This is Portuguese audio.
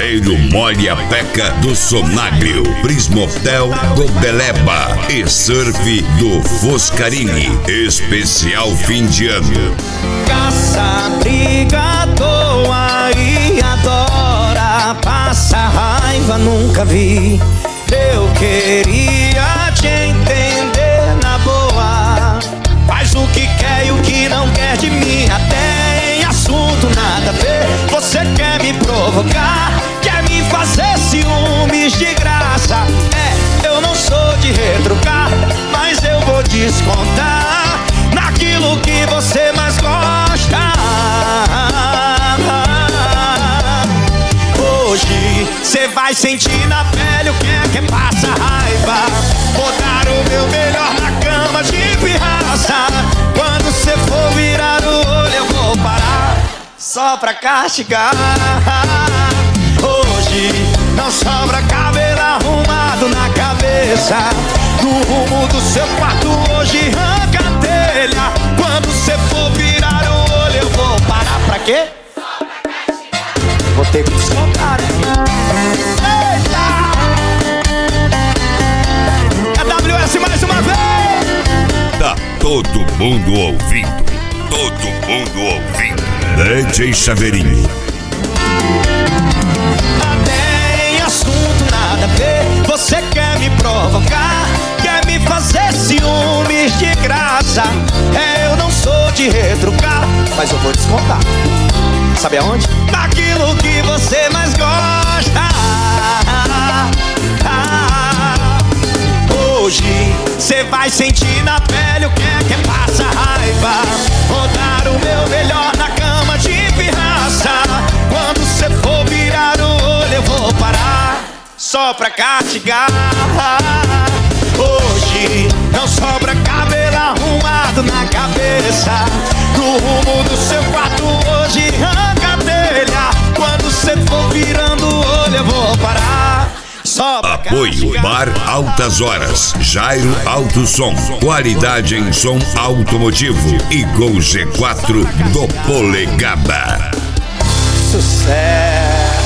Cruzeiro Molha Peca do Sonaglio, Prismotel do Beleba e Surf do Foscarini. Especial fim de ano. Caça, briga à toa e adora. Passa raiva, nunca vi. Eu queria te entender na boa. Faz o que quer e o que não quer de mim. Até em assunto nada a ver. Você quer me provocar, quer me fazer ciúmes de graça. Eu não sou de retrucar, mas eu vou descontar naquilo que você mais gosta. Hoje cê vai sentir na pele o que é que passa raiva. Vou dar o meu melhor na cama de pirraça. Quando cê for virar o olho eu vou parar só pra castigar. Hoje não sobra cabelo arrumado na cabeça. No rumo do seu quarto hoje arranca a telha. Quando cê for virar o olho eu vou parar pra quê? Vou ter que descontar, né? Eita! É WS mais uma vez! Tá todo mundo ouvindo. Todo mundo ouvindo. DJ Chaveirinho. Até em assunto nada a ver. Você quer me provocar, quer me fazer ciúmes de graça. Eu não sou de retrucar, mas eu vou descontar. Sabe aonde? Naquilo que você mais gosta. Hoje cê vai sentir na pele o que é que passa raiva. Vou dar o meu melhor na cama de pirraça. Quando cê for virar o olho eu vou parar só pra castigar. Hoje não sobra cabelo arrumado na cabeça. No rumo do seu quarto hoje arranca a telha. Quando cê for virando o olho eu vou parar só pra Apoio castigar. Bar Altas Horas, Jairo Alto Som, qualidade em som automotivo e Gol G4 do Polegaba. Sucesso.